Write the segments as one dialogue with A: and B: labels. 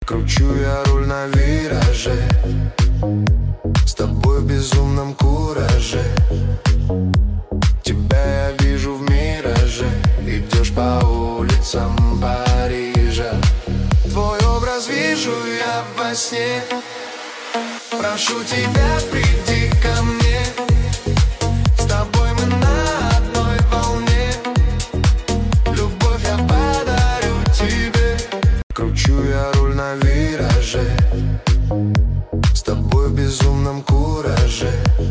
A: Кручу я руль на вираже, с тобой в безумном кураже. Тебя я вижу в мираже, идешь по улицам Парижа. Твой образ вижу я во сне. Прошу тебя, приди ко мне, с тобой мы на одной волне. Любовь я подарю тебе. Кручу я руль на вираже, с тобой в безумном кураже.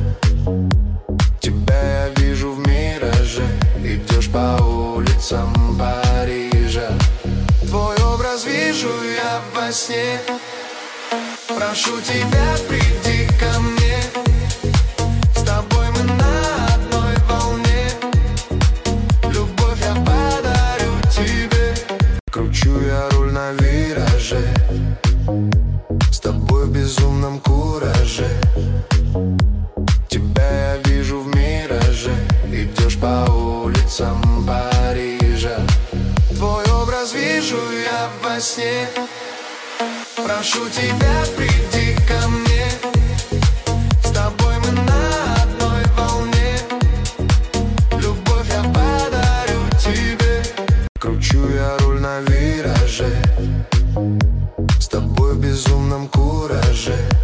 A: Тебя я вижу в мираже, идешь по улицам Парижа. Твой образ вижу я во сне. Прошу тебя, приди ко мне, с тобой мы на одной волне. Любовь я подарю тебе. Кручу я руль на вираже, с тобой в безумном кураже. Тебя я вижу в мираже, идешь по улицам Парижа. Твой образ вижу я во сне. Прошу тебя, приди ко мне, с тобой мы на одной волне. Любовь я подарю тебе. Кручу я руль на вираже, с тобой в безумном кураже.